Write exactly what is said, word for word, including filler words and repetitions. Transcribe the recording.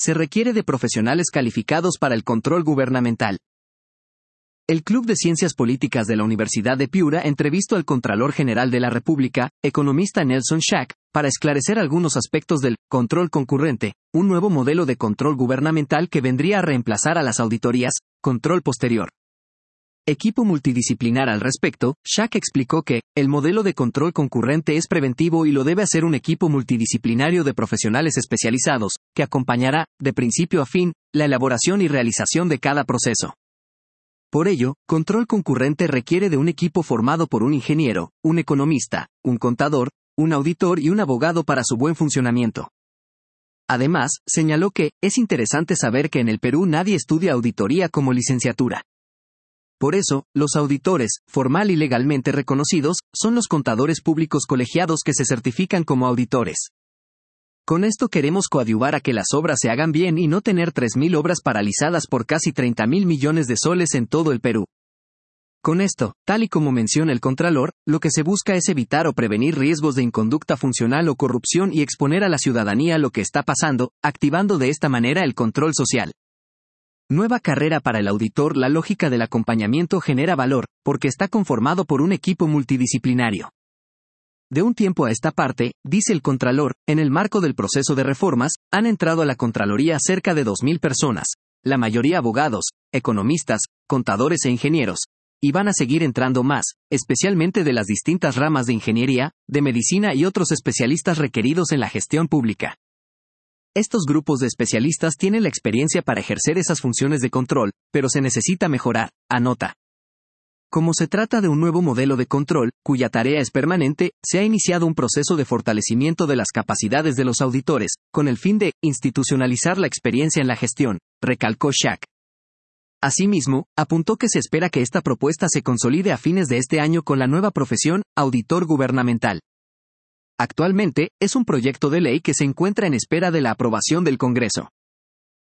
se requiere de profesionales calificados para el control gubernamental. El Club de Ciencias Políticas de la Universidad de Piura entrevistó al Contralor General de la República, economista Nelson Schack, para esclarecer algunos aspectos del control concurrente, un nuevo modelo de control gubernamental que vendría a reemplazar a las auditorías, control posterior. Equipo multidisciplinar al respecto, Schack explicó que, el modelo de control concurrente es preventivo y lo debe hacer un equipo multidisciplinario de profesionales especializados, que acompañará, de principio a fin, la elaboración y realización de cada proceso. Por ello, control concurrente requiere de un equipo formado por un ingeniero, un economista, un contador, un auditor y un abogado para su buen funcionamiento. Además, señaló que, es interesante saber que en el Perú nadie estudia auditoría como licenciatura. Por eso, los auditores, formal y legalmente reconocidos, son los contadores públicos colegiados que se certifican como auditores. Con esto queremos coadyuvar a que las obras se hagan bien y no tener tres mil obras paralizadas por casi treinta mil millones de soles en todo el Perú. Con esto, tal y como menciona el Contralor, lo que se busca es evitar o prevenir riesgos de inconducta funcional o corrupción y exponer a la ciudadanía lo que está pasando, activando de esta manera el control social. Nueva carrera para el auditor. La lógica del acompañamiento genera valor, porque está conformado por un equipo multidisciplinario. De un tiempo a esta parte, dice el Contralor, en el marco del proceso de reformas, han entrado a la Contraloría cerca de dos mil personas, la mayoría abogados, economistas, contadores e ingenieros, y van a seguir entrando más, especialmente de las distintas ramas de ingeniería, de medicina y otros especialistas requeridos en la gestión pública. Estos grupos de especialistas tienen la experiencia para ejercer esas funciones de control, pero se necesita mejorar, anota. Como se trata de un nuevo modelo de control, cuya tarea es permanente, se ha iniciado un proceso de fortalecimiento de las capacidades de los auditores, con el fin de institucionalizar la experiencia en la gestión, recalcó Schack. Asimismo, apuntó que se espera que esta propuesta se consolide a fines de este año con la nueva profesión, auditor gubernamental. Actualmente, es un proyecto de ley que se encuentra en espera de la aprobación del Congreso.